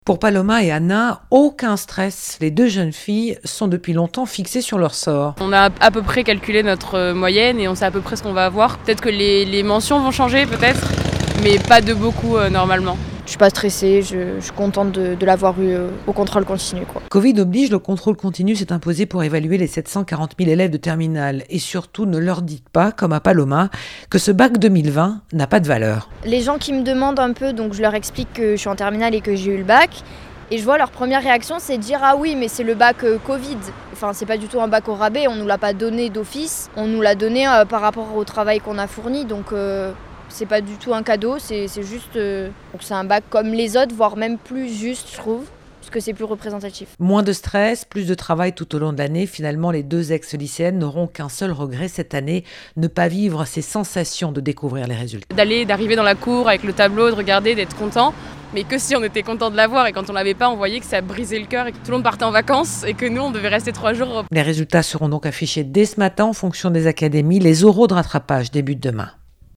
Pour Paloma et Anna, aucun stress. Les deux jeunes filles sont depuis longtemps fixées sur leur sort. On a à peu près calculé notre moyenne et on sait à peu près ce qu'on va avoir. Peut-être que les mentions vont changer, peut-être, mais pas de beaucoup normalement. Je suis pas stressée, je suis contente de l'avoir eu au contrôle continu, quoi. Covid oblige, le contrôle continu s'est imposé pour évaluer les 740 000 élèves de terminale. Et surtout, ne leur dites pas, comme à Paloma, que ce bac 2020 n'a pas de valeur. Les gens qui me demandent un peu, donc je leur explique que je suis en terminale et que j'ai eu le bac. Et je vois leur première réaction, c'est de dire « Ah oui, mais c'est le bac Covid ». Enfin, c'est pas du tout un bac au rabais, on nous l'a pas donné d'office. On nous l'a donné par rapport au travail qu'on a fourni, donc... c'est pas du tout un cadeau, c'est juste... donc c'est un bac comme les autres, voire même plus juste, je trouve, puisque c'est plus représentatif. Moins de stress, plus de travail tout au long de l'année. Finalement, les deux ex-lycéennes n'auront qu'un seul regret cette année, ne pas vivre ces sensations de découvrir les résultats. D'arriver dans la cour avec le tableau, de regarder, d'être content, mais que si on était content de l'avoir et quand on l'avait pas, on voyait que ça brisait le cœur et que tout le monde partait en vacances et que nous, on devait rester 3 jours. Les résultats seront donc affichés dès ce matin en fonction des académies. Les oraux de rattrapage débutent demain.